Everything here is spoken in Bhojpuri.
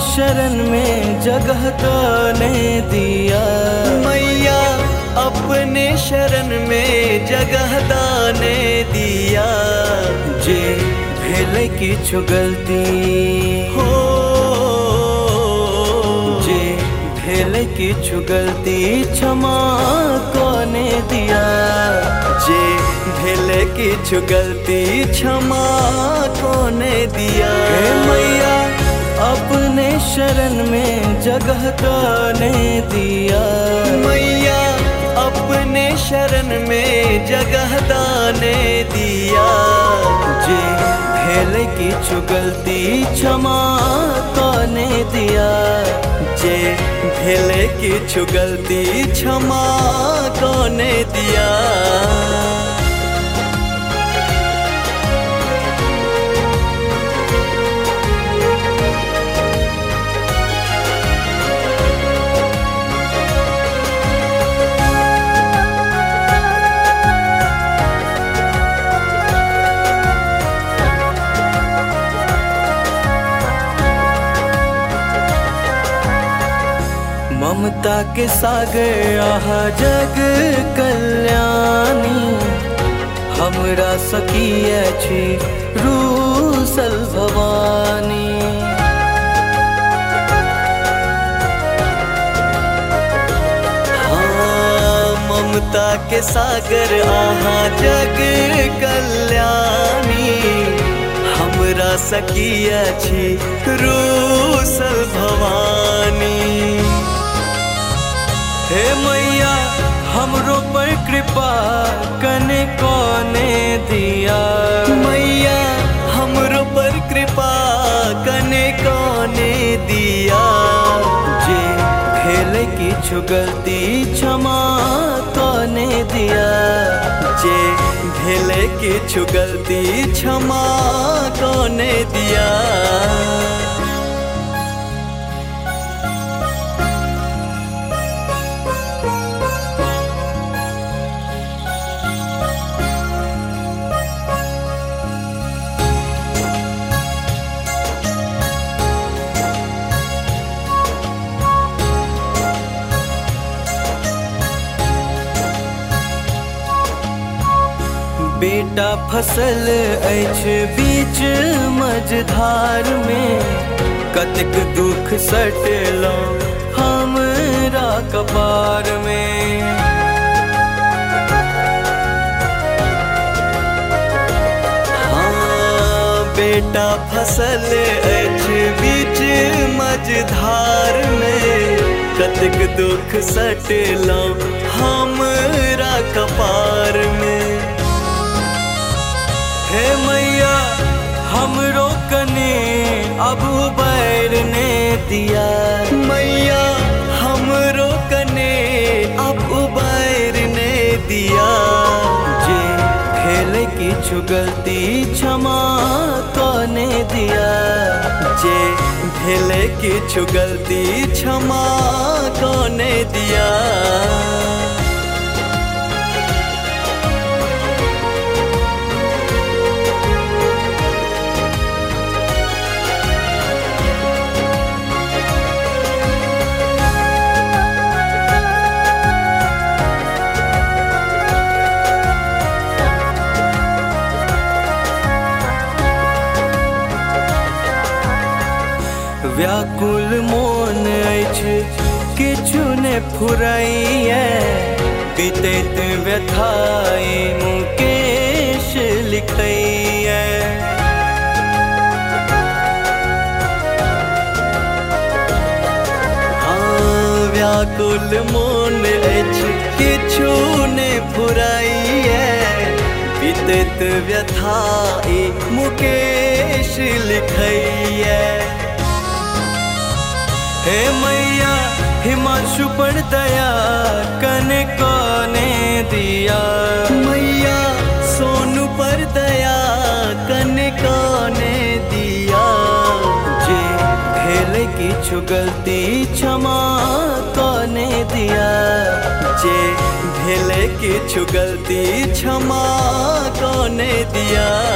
शरण में जगह तने दिया। मैया अपने शरण में जगह दाने दिया। जे भेल किछु गलती हो जे भेल किछु गलती क्षमा कोने दिया। जे भेल किछु गलती क्षमा कोने दिया। हे मैया अपने शरण में जगह तने दिया। मैया अपने शरण में जगह दाने दिया। जे भेल किछु गलती क्षमा कोने दिया। जे भेल किछु गलती क्षमा कोने दिया। ममता के सागर आहा जग कल्याणी। हमरा सकिए छी रूसल भवानी। हाँ, ममता के सागर आहा जग कल्याणी। हमरा सकिए छी रूसल भवानी। हे मैया हमरो पर कृपा कने कोने दिया। मैया हमरो पर कृपा कने कोने दिया। जे भेल किछु गलती क्षमा कोने दिया। जे भेल किछु गलती क्षमा कोने दिया। बेटा फसल अछि बीच मझधार में। कतेक दुख सटलौं हमरा कपार में। हाँ, बेटा फसल अछि बीच मझधार में। कतेक दुख सटलौं हमरा कपार में। हे मैया हमरो कने अब उबैरने दिया। मैया हमरो कने अब उबैरने दिया। जे भेल किछु गलती क्षमा कोने दिया। जे भेल किछु गलती क्षमा कोने दिया। व्याकुल मोन अछि किछु ने फुराइए। बीतैत व्यथाई मुकेश लिखैए। हाँ, व्याकुल मोन अछि किछु ने फुराइए। बीतैत व्यथाई मुकेश लिखैए। हे मैया हिमांशु पर दया कने कोने दिया। मैया सोनू पर दया कने कोने दिया। जे भेल किछु गलती क्षमा कोने दिया। जे भेल किछु गलती क्षमा कोने दिया।